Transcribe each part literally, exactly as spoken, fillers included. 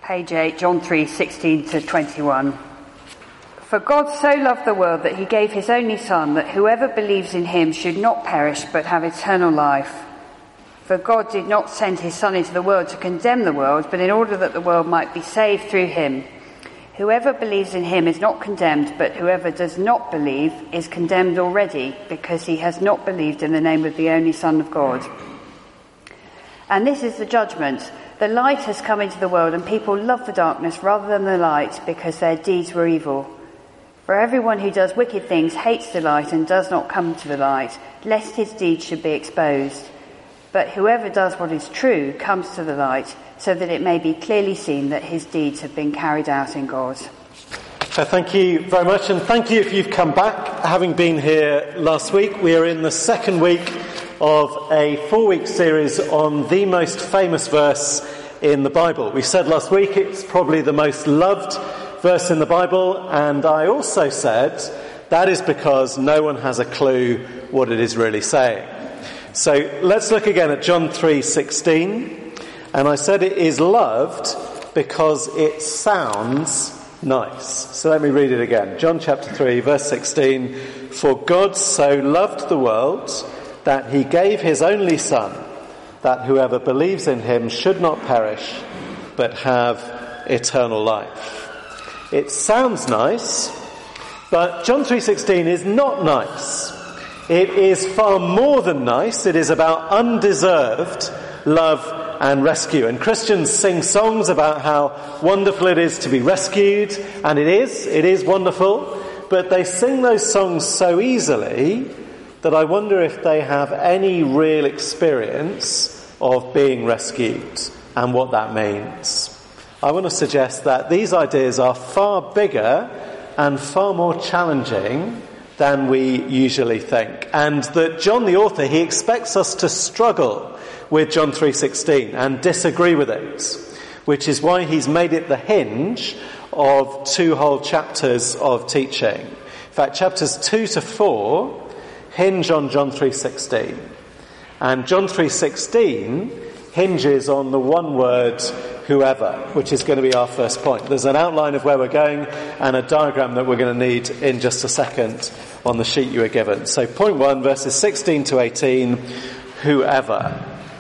Page eight, John three, sixteen to twenty-one. For God so loved the world that he gave his only Son, that whoever believes in him should not perish but have eternal life. For God did not send his Son into the world to condemn the world, but in order that the world might be saved through him. Whoever believes in him is not condemned, but whoever does not believe is condemned already, because he has not believed in the name of the only Son of God. And this is the judgment. The light has come into the world, and people love the darkness rather than the light, because their deeds were evil. For everyone who does wicked things hates the light and does not come to the light, lest his deeds should be exposed. But whoever does what is true comes to the light, so that it may be clearly seen that his deeds have been carried out in God. So thank you very much, and thank you if you've come back, having been here last week. We are in the second week of a four-week series on the most famous verse in the Bible. We said last week it's probably the most loved verse in the Bible, and I also said that is because no one has a clue what it is really saying. So let's look again at John three sixteen, and I said it is loved because it sounds nice. So let me read it again. John chapter three verse sixteen. For God so loved the world that he gave his only Son, that whoever believes in him should not perish, but have eternal life. It sounds nice, but John three sixteen is not nice. It is far more than nice. It is about undeserved love and rescue. And Christians sing songs about how wonderful it is to be rescued, and it is, it is wonderful, but they sing those songs so easily that I wonder if they have any real experience of being rescued and what that means. I want to suggest that these ideas are far bigger and far more challenging than we usually think. And that John the author, he expects us to struggle with John three sixteen and disagree with it, which is why he's made it the hinge of two whole chapters of teaching. In fact, chapters two to four hinge on John three sixteen. And John three sixteen hinges on the one word, whoever, which is going to be our first point. There's an outline of where we're going and a diagram that we're going to need in just a second on the sheet you were given. So point one, verses sixteen to eighteen, whoever.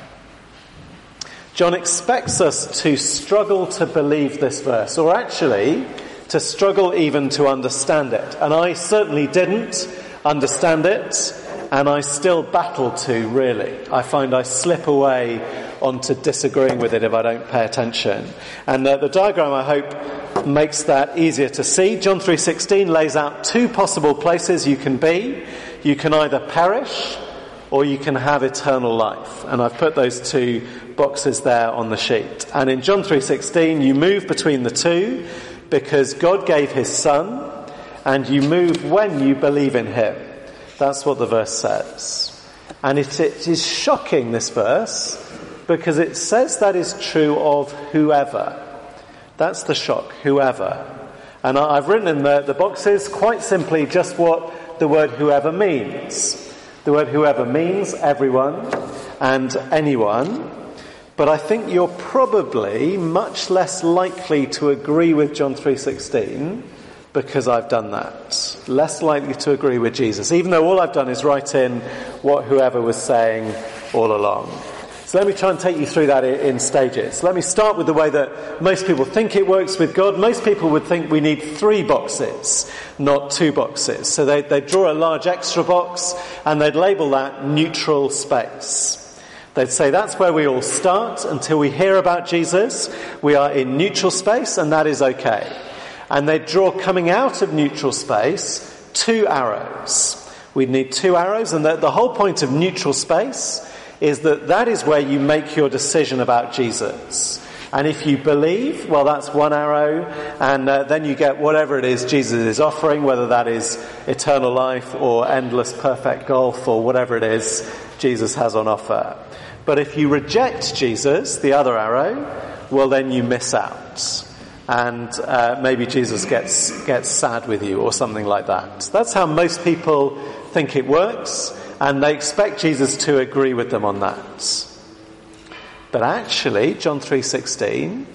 John expects us to struggle to believe this verse, or actually to struggle even to understand it. And I certainly didn't understand it, and I still battle to, really. I find I slip away onto disagreeing with it if I don't pay attention. And uh, the diagram, I hope, makes that easier to see. John three sixteen lays out two possible places you can be. You can either perish or you can have eternal life. And I've put those two boxes there on the sheet. And in John three sixteen, you move between the two because God gave his Son, and you move when you believe in him. That's what the verse says. And it, it is shocking, this verse, because it says that is true of whoever. That's the shock, whoever. And I, I've written in the, the boxes quite simply just what the word whoever means. The word whoever means everyone and anyone. But I think you're probably much less likely to agree with John three sixteen because I've done that. Less likely to agree with Jesus, even though all I've done is write in what whoever was saying all along. So let me try and take you through that in stages. Let me start with the way that most people think it works with God. Most people would think we need three boxes, not two boxes. So they, they'd draw a large extra box and they'd label that neutral space. They'd say that's where we all start until we hear about Jesus. We are in neutral space, and that is okay. And they'd draw, coming out of neutral space, two arrows. We'd need two arrows, and the, the whole point of neutral space is that that is where you make your decision about Jesus. And if you believe, well, that's one arrow, and uh, then you get whatever it is Jesus is offering, whether that is eternal life or endless perfect golf or whatever it is Jesus has on offer. But if you reject Jesus, the other arrow, well, then you miss out. And uh, maybe Jesus gets gets sad with you or something like that. That's how most people think it works, and they expect Jesus to agree with them on that. But actually, John three sixteen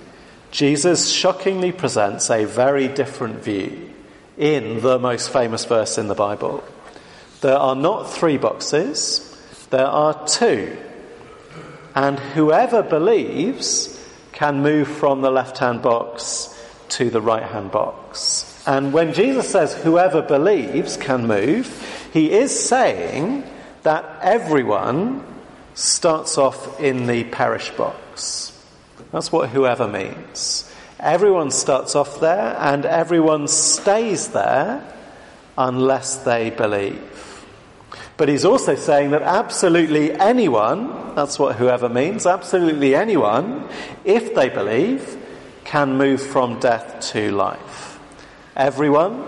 Jesus shockingly presents a very different view in the most famous verse in the Bible. There are not three boxes, there are two. And whoever believes can move from the left-hand box to the right-hand box. And when Jesus says whoever believes can move, he is saying that everyone starts off in the perish box. That's what whoever means. Everyone starts off there and everyone stays there unless they believe. But he's also saying that absolutely anyone, that's what whoever means, absolutely anyone, if they believe, can move from death to life. Everyone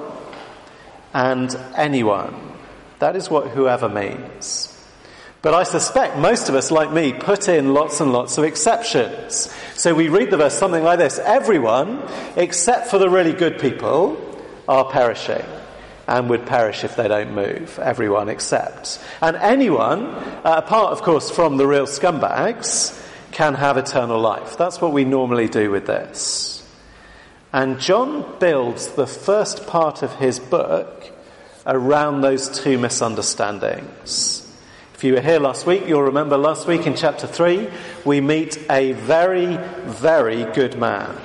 and anyone. That is what whoever means. But I suspect most of us, like me, put in lots and lots of exceptions. So we read the verse something like this: everyone, except for the really good people, are perishing and would perish if they don't move. Everyone except. And anyone, uh, apart of course from the real scumbags, can have eternal life. That's what we normally do with this. And John builds the first part of his book around those two misunderstandings. If you were here last week, you'll remember last week in chapter three, we meet a very, very good man.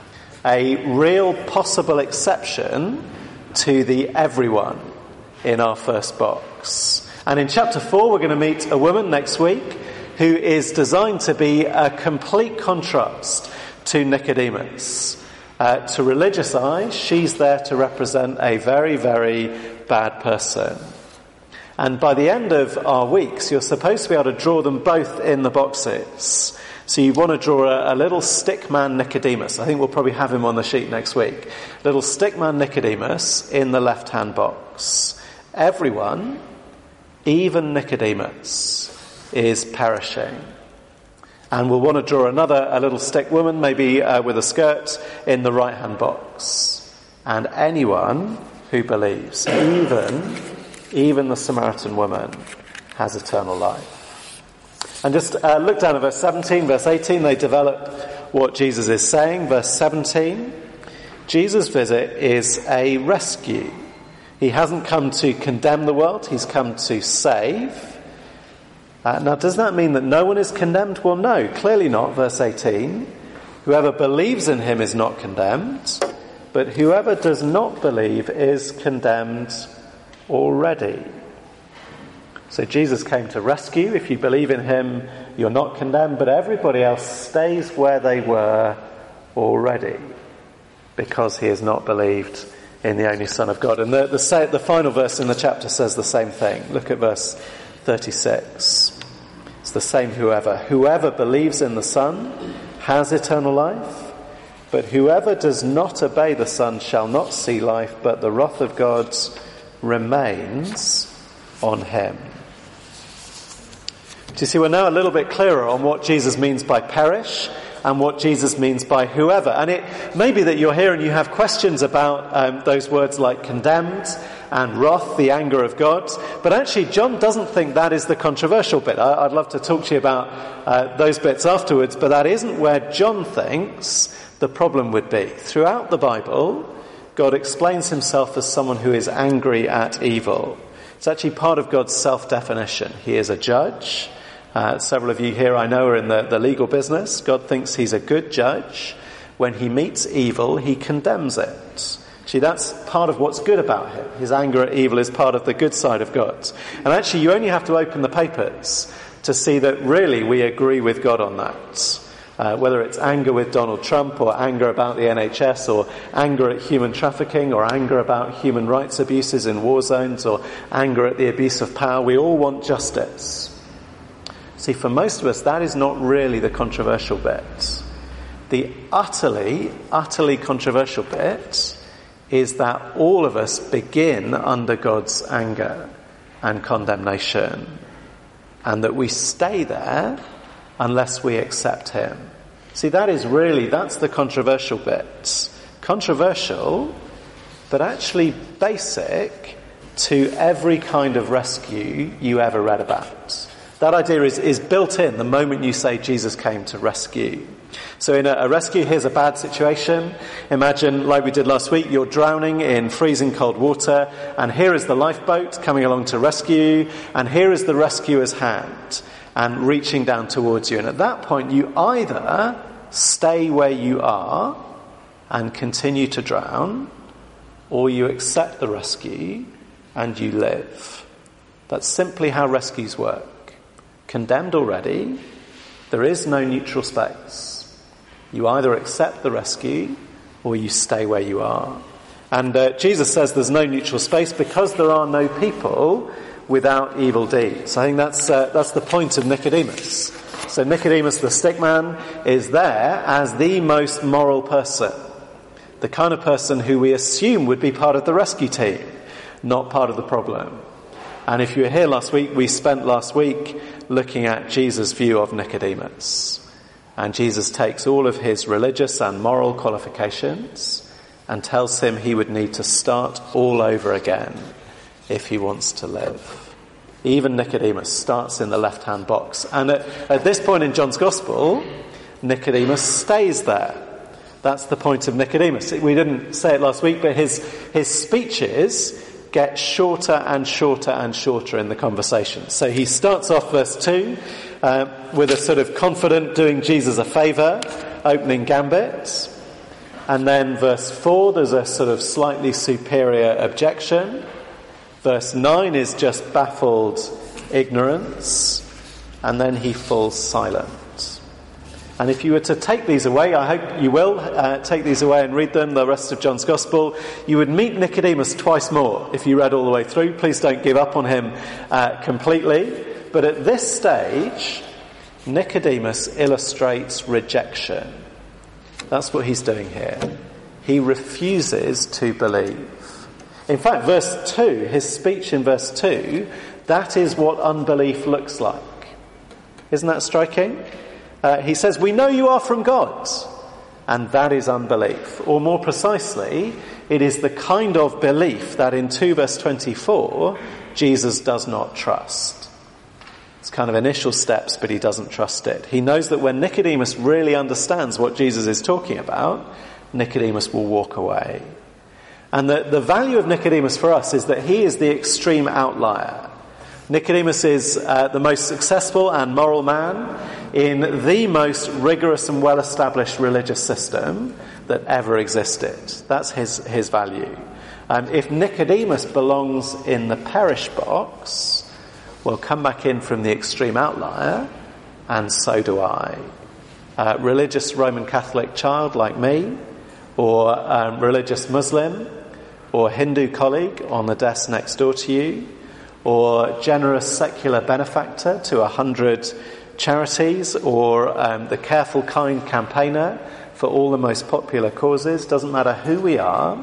A real possible exception to the everyone in our first box. And in chapter four, we're going to meet a woman next week who is designed to be a complete contrast to Nicodemus. Uh, to religious eyes, she's there to represent a very, very bad person. And by the end of our weeks, you're supposed to be able to draw them both in the boxes. So you want to draw a, a little stick man Nicodemus. I think we'll probably have him on the sheet next week. Little stick man Nicodemus in the left-hand box. Everyone, even Nicodemus, is perishing. And we'll want to draw another, a little stick woman, maybe uh, with a skirt, in the right-hand box. And anyone who believes, even, even the Samaritan woman, has eternal life. And just uh, look down at verse seventeen, verse eighteen, they develop what Jesus is saying. Verse seventeen, Jesus' visit is a rescue. He hasn't come to condemn the world, he's come to save. Uh, now, does that mean that no one is condemned? Well, no, clearly not. Verse eighteen, whoever believes in him is not condemned, but whoever does not believe is condemned already. So Jesus came to rescue. If you believe in him, you're not condemned, but everybody else stays where they were already because he has not believed in the only Son of God. And the, the, the final verse in the chapter says the same thing. Look at verse thirty-six. It's the same whoever. Whoever believes in the Son has eternal life, but whoever does not obey the Son shall not see life, but the wrath of God remains on him. Do you see, we're now a little bit clearer on what Jesus means by perish and what Jesus means by whoever. And it may be that you're here and you have questions about um, those words like condemned and wrath, the anger of God. But actually, John doesn't think that is the controversial bit. I, I'd love to talk to you about uh, those bits afterwards, but that isn't where John thinks the problem would be. Throughout the Bible, God explains himself as someone who is angry at evil. It's actually part of God's self-definition. He is a judge. Uh, several of you here I know are in the, the legal business. God thinks he's a good judge. When he meets evil, he condemns it. See, that's part of what's good about him. His anger at evil is part of the good side of God. And actually, you only have to open the papers to see that really we agree with God on that. Uh, whether it's anger with Donald Trump or anger about the N H S or anger at human trafficking or anger about human rights abuses in war zones or anger at the abuse of power, we all want justice. See, for most of us, that is not really the controversial bit. The utterly, utterly controversial bit is that all of us begin under God's anger and condemnation, and that we stay there unless we accept him. See, that is really, that's the controversial bit. Controversial, but actually basic to every kind of rescue you ever read about. That idea is, is built in the moment you say Jesus came to rescue. So in a, a rescue, here's a bad situation. Imagine, like we did last week, you're drowning in freezing cold water, and here is the lifeboat coming along to rescue you, and here is the rescuer's hand, and reaching down towards you. And at that point, you either stay where you are and continue to drown, or you accept the rescue and you live. That's simply how rescues work. Condemned already, there is no neutral space. You either accept the rescue or you stay where you are. And uh, Jesus says there's no neutral space because there are no people without evil deeds. I think that's uh, that's the point of Nicodemus. So Nicodemus, the stick man, is there as the most moral person, the kind of person who we assume would be part of the rescue team, not part of the problem. And if you were here last week, we spent last week looking at Jesus' view of Nicodemus. And Jesus takes all of his religious and moral qualifications and tells him he would need to start all over again if he wants to live. Even Nicodemus starts in the left-hand box. And at, at this point in John's Gospel, Nicodemus stays there. That's the point of Nicodemus. We didn't say it last week, but his, his speeches get shorter and shorter and shorter in the conversation. So he starts off verse two uh, with a sort of confident doing Jesus a favour, opening gambit. And then verse four, there's a sort of slightly superior objection. Verse nine is just baffled ignorance. And then he falls silent. And if you were to take these away, I hope you will uh, take these away and read them, the rest of John's Gospel, you would meet Nicodemus twice more if you read all the way through. Please don't give up on him uh, completely. But at this stage, Nicodemus illustrates rejection. That's what he's doing here. He refuses to believe. In fact, verse two, his speech in verse two, that is what unbelief looks like. Isn't that striking? Uh, he says, we know you are from God, and that is unbelief. Or more precisely, it is the kind of belief that in two verse twenty-four, Jesus does not trust. It's kind of initial steps, but he doesn't trust it. He knows that when Nicodemus really understands what Jesus is talking about, Nicodemus will walk away. And the, the value of Nicodemus for us is that he is the extreme outlier. Nicodemus is uh, the most successful and moral man in the most rigorous and well-established religious system that ever existed. That's his, his value. Um, if Nicodemus belongs in the perish box, well, come back in from the extreme outlier, and so do I. Uh, religious Roman Catholic child like me, or um, religious Muslim, or Hindu colleague on the desk next door to you, or generous secular benefactor to a hundred charities, or um, the careful, kind campaigner for all the most popular causes. Doesn't matter who we are.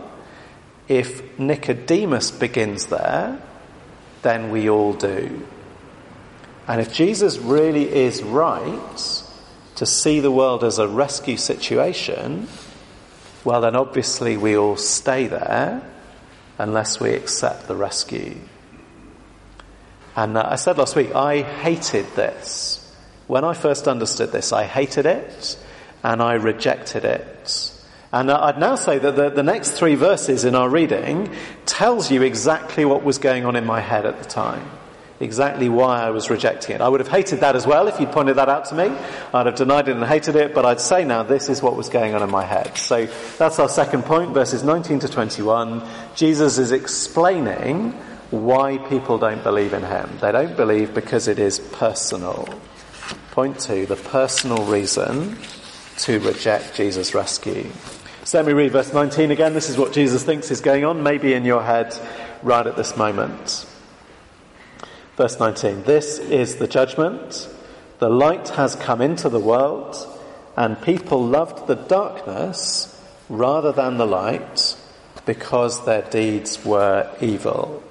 If Nicodemus begins there, then we all do. And if Jesus really is right to see the world as a rescue situation, well, then obviously we all stay there unless we accept the rescue. And uh, I said last week, I hated this. When I first understood this, I hated it and I rejected it. And uh, I'd now say that the, the next three verses in our reading tells you exactly what was going on in my head at the time. Exactly why I was rejecting it. I would have hated that as well if you'd pointed that out to me. I'd have denied it and hated it, but I'd say now this is what was going on in my head. So that's our second point, verses nineteen to twenty-one. Jesus is explaining why people don't believe in him. They don't believe because it is personal. Point two, the personal reason to reject Jesus' rescue. So let me read verse nineteen again. This is what Jesus thinks is going on, maybe in your head right at this moment. Verse nineteen, this is the judgment. The light has come into the world, and people loved the darkness rather than the light because their deeds were evil.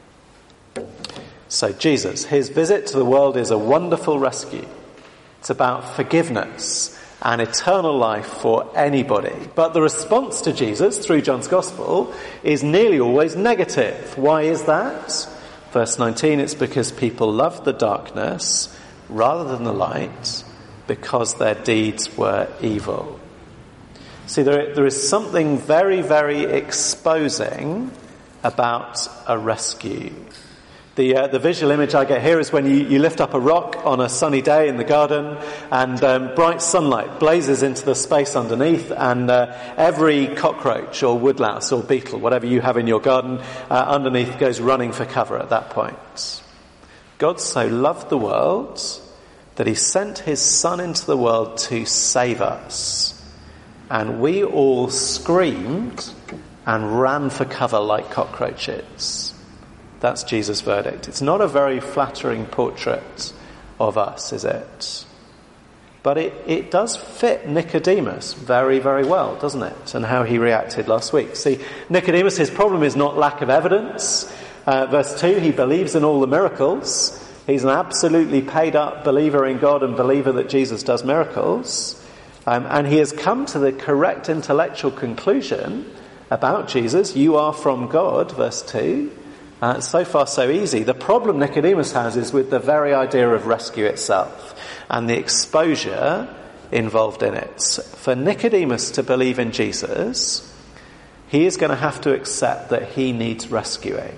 So Jesus, his visit to the world is a wonderful rescue. It's about forgiveness and eternal life for anybody. But the response to Jesus through John's Gospel is nearly always negative. Why is that? Verse nineteen, it's because people love the darkness rather than the light because their deeds were evil. See, there, there is something very, very exposing about a rescue. The uh, the visual image I get here is when you, you lift up a rock on a sunny day in the garden, and um, bright sunlight blazes into the space underneath, and uh, every cockroach or woodlouse or beetle, whatever you have in your garden, uh, underneath goes running for cover at that point. God so loved the world that he sent his Son into the world to save us. And we all screamed and ran for cover like cockroaches. That's Jesus' verdict. It's not a very flattering portrait of us, is it? But it, it does fit Nicodemus very, very well, doesn't it? And how he reacted last week. See, Nicodemus, his problem is not lack of evidence. Uh, verse two, he believes in all the miracles. He's an absolutely paid up believer in God and believer that Jesus does miracles. Um, and he has come to the correct intellectual conclusion about Jesus. You are from God, verse two. Uh, so far so easy. The problem Nicodemus has is with the very idea of rescue itself and the exposure involved in it. For Nicodemus to believe in Jesus, he is going to have to accept that he needs rescuing.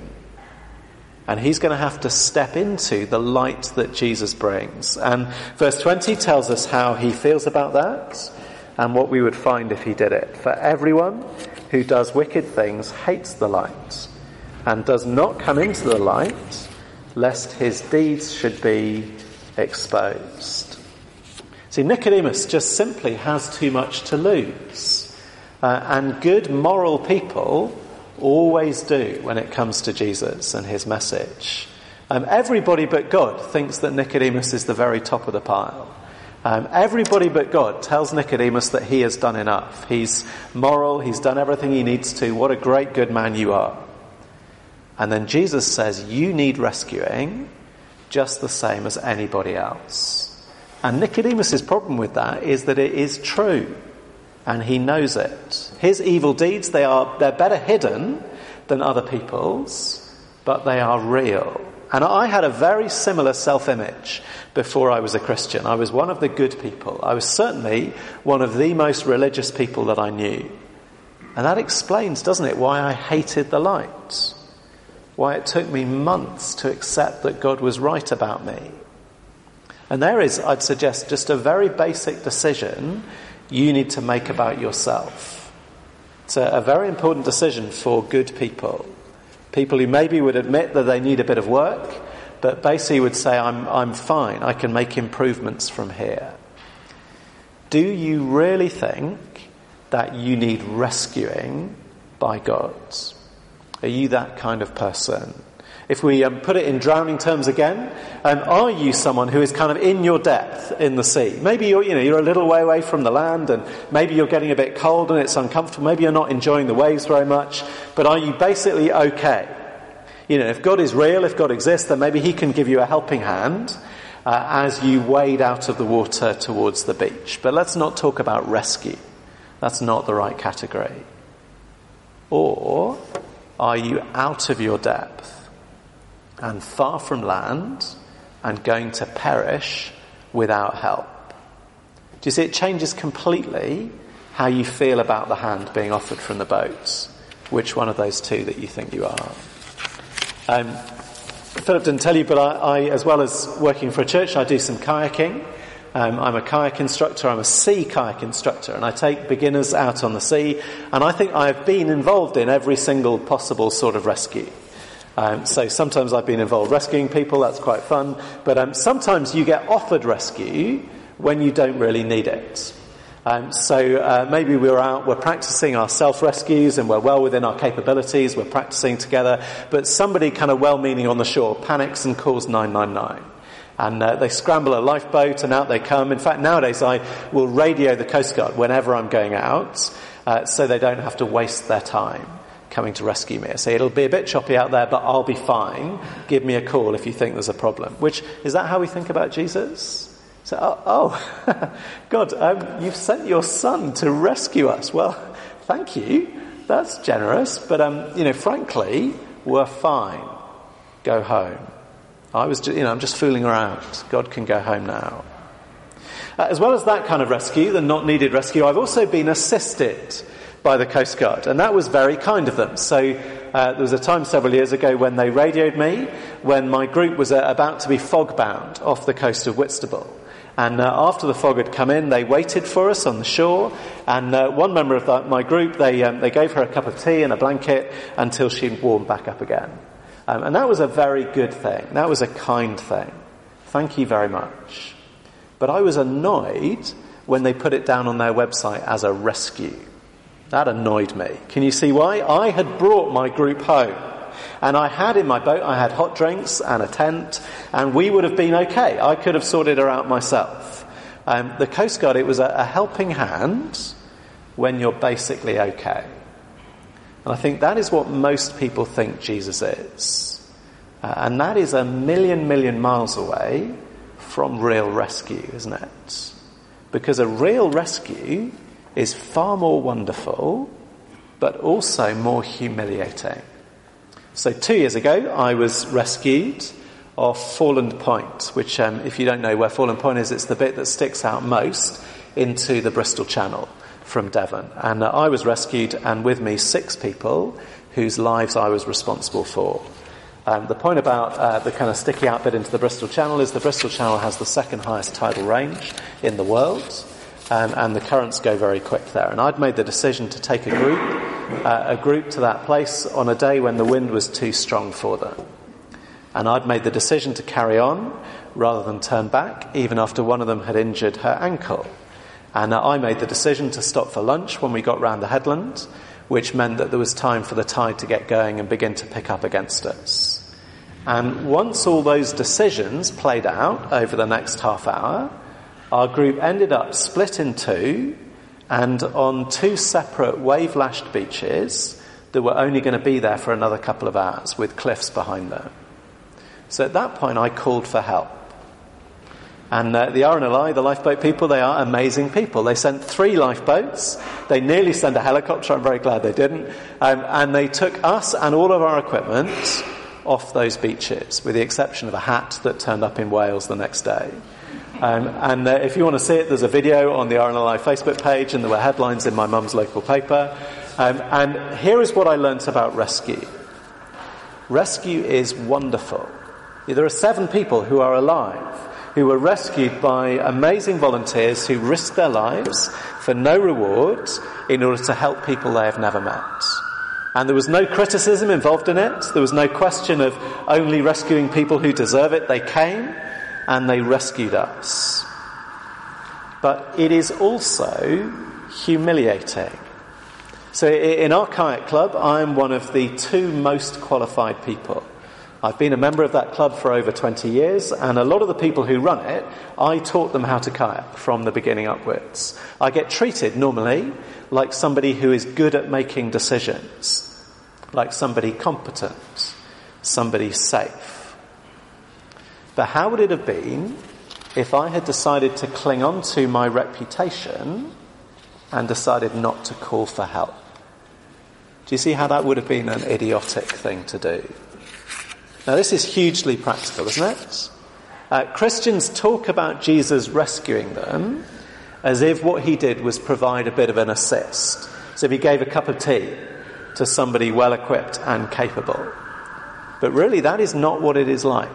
And he's going to have to step into the light that Jesus brings. And verse twenty tells us how he feels about that and what we would find if he did it. For everyone who does wicked things hates the light and does not come into the light, lest his deeds should be exposed. See, Nicodemus just simply has too much to lose. Uh, and good moral people always do when it comes to Jesus and his message. Um, everybody but God thinks that Nicodemus is the very top of the pile. Um, everybody but God tells Nicodemus that he has done enough. He's moral, he's done everything he needs to. What a great good man you are. And then Jesus says, you need rescuing just the same as anybody else. And Nicodemus's problem with that is that it is true. And he knows it. His evil deeds, they are, they're better hidden than other people's, but they are real. And I had a very similar self-image before I was a Christian. I was one of the good people. I was certainly one of the most religious people that I knew. And that explains, doesn't it, why I hated the light. Why it took me months to accept that God was right about me. And there is, I'd suggest, just a very basic decision you need to make about yourself. It's a, a very important decision for good people. People who maybe would admit that they need a bit of work, but basically would say, I'm, I'm fine, I can make improvements from here. Do you really think that you need rescuing by God? Are you that kind of person? If we um, put it in drowning terms again, um, are you someone who is kind of in your depth in the sea? Maybe you're, you know, you're a little way away from the land, and maybe you're getting a bit cold and it's uncomfortable. Maybe you're not enjoying the waves very much, but are you basically okay? You know, if God is real, if God exists, then maybe he can give you a helping hand uh, as you wade out of the water towards the beach. But let's not talk about rescue. That's not the right category. Or are you out of your depth and far from land and going to perish without help? Do you see, it changes completely how you feel about the hand being offered from the boat. Which one of those two that you think you are? Um, Philip didn't tell you, but I, I, as well as working for a church, I do some kayaking. Um, I'm a kayak instructor, I'm a sea kayak instructor, and I take beginners out on the sea, and I think I've been involved in every single possible sort of rescue. Um, so sometimes I've been involved rescuing people, that's quite fun, but um, sometimes you get offered rescue when you don't really need it. Um, so uh, maybe we're out, we're practicing our self-rescues and we're well within our capabilities, we're practicing together, but somebody kind of well-meaning on the shore panics and calls nine nine nine. And uh, they scramble a lifeboat and out they come. In fact, nowadays I will radio the Coast Guard whenever I'm going out, uh, so they don't have to waste their time coming to rescue me. I say, it'll be a bit choppy out there, but I'll be fine. Give me a call if you think there's a problem. Which, is that how we think about Jesus? So, oh, oh God, um, you've sent your son to rescue us. Well, thank you. That's generous. But, um, you know, frankly, we're fine. Go home. I was, just, you know, I'm just fooling around. God can go home now. Uh, as well as that kind of rescue, the not needed rescue, I've also been assisted by the Coast Guard, and that was very kind of them. So uh, there was a time several years ago when they radioed me when my group was uh, about to be fog bound off the coast of Whitstable. And uh, after the fog had come in, they waited for us on the shore, and uh, one member of that, my group, they um, they gave her a cup of tea and a blanket until she'd warmed back up again. Um, and that was a very good thing. That was a kind thing. Thank you very much. But I was annoyed when they put it down on their website as a rescue. That annoyed me. Can you see why? I had brought my group home. And I had in my boat, I had hot drinks and a tent, and we would have been okay. I could have sorted her out myself. Um, the Coast Guard, it was a, a helping hand when you're basically okay. And I think that is what most people think Jesus is. Uh, and that is a million, million miles away from real rescue, isn't it? Because a real rescue is far more wonderful, but also more humiliating. So two years ago, I was rescued off Foreland Point, which, um, if you don't know where Foreland Point is, it's the bit that sticks out most into the Bristol Channel from Devon. And uh, I was rescued, and with me six people whose lives I was responsible for. Um, the point about uh, the kind of sticky out bit into the Bristol Channel is the Bristol Channel has the second highest tidal range in the world, um, and the currents go very quick there. And I'd made the decision to take a group Uh, a group to that place on a day when the wind was too strong for them. And I'd made the decision to carry on rather than turn back, even after one of them had injured her ankle. And uh, I made the decision to stop for lunch when we got round the headland, which meant that there was time for the tide to get going and begin to pick up against us. And once all those decisions played out over the next half hour, our group ended up split in two, and on two separate wave-lashed beaches that were only going to be there for another couple of hours with cliffs behind them. So at that point I called for help. And uh, the R N L I, the lifeboat people, they are amazing people. They sent three lifeboats. They nearly sent a helicopter. I'm very glad they didn't. Um, and they took us and all of our equipment off those beaches, with the exception of a hat that turned up in Wales the next day. Um, and uh, if you want to see it, there's a video on the R N L I Facebook page, and there were headlines in my mum's local paper. Um, and here is what I learnt about rescue. Rescue is wonderful. There are seven people who are alive, who were rescued by amazing volunteers who risked their lives for no reward in order to help people they have never met. And there was no criticism involved in it. There was no question of only rescuing people who deserve it. They came and they rescued us. But it is also humiliating. So in our kayak club, I'm one of the two most qualified people. I've been a member of that club for over twenty years, and a lot of the people who run it, I taught them how to kayak from the beginning upwards. I get treated normally like somebody who is good at making decisions, like somebody competent, somebody safe. But how would it have been if I had decided to cling on to my reputation and decided not to call for help? Do you see how that would have been an idiotic thing to do? Now, this is hugely practical, isn't it? Uh, Christians talk about Jesus rescuing them as if what he did was provide a bit of an assist. So if he gave a cup of tea to somebody well-equipped and capable. But really, that is not what it is like.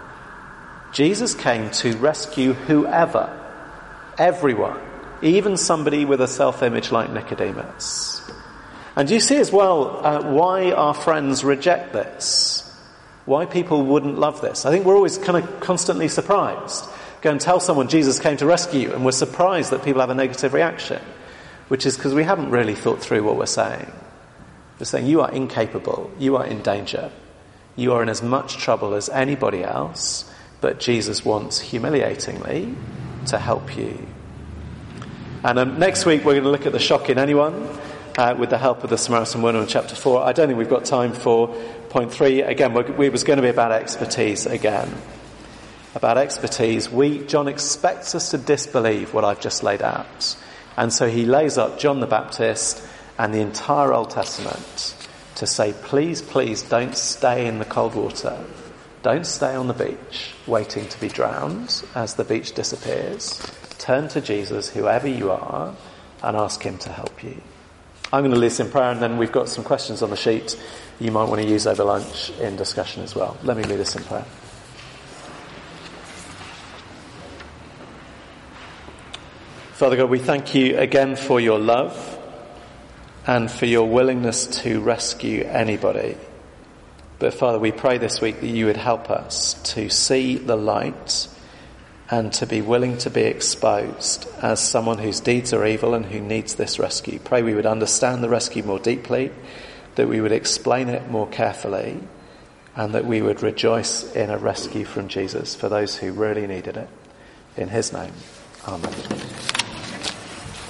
Jesus came to rescue whoever, everyone, even somebody with a self-image like Nicodemus. And you see as well uh, why our friends reject this, why people wouldn't love this. I think we're always kind of constantly surprised. Go and tell someone Jesus came to rescue you, and we're surprised that people have a negative reaction, which is because we haven't really thought through what we're saying. We're saying you are incapable, you are in danger, you are in as much trouble as anybody else, but Jesus wants, humiliatingly, to help you. And um, next week we're going to look at the shock in anyone uh, with the help of the Samaritan woman in chapter four. I don't think we've got time for point three. Again, we're, it was going to be about expertise again. About expertise. We, John expects us to disbelieve what I've just laid out. And so he lays up John the Baptist and the entire Old Testament to say, please, please don't stay in the cold water. Don't stay on the beach waiting to be drowned as the beach disappears. Turn to Jesus, whoever you are, and ask him to help you. I'm going to lead us in prayer, and then we've got some questions on the sheet you might want to use over lunch in discussion as well. Let me lead us in prayer. Father God, we thank you again for your love and for your willingness to rescue anybody. But Father, we pray this week that you would help us to see the light and to be willing to be exposed as someone whose deeds are evil and who needs this rescue. Pray we would understand the rescue more deeply, that we would explain it more carefully, and that we would rejoice in a rescue from Jesus for those who really needed it. In his name, amen.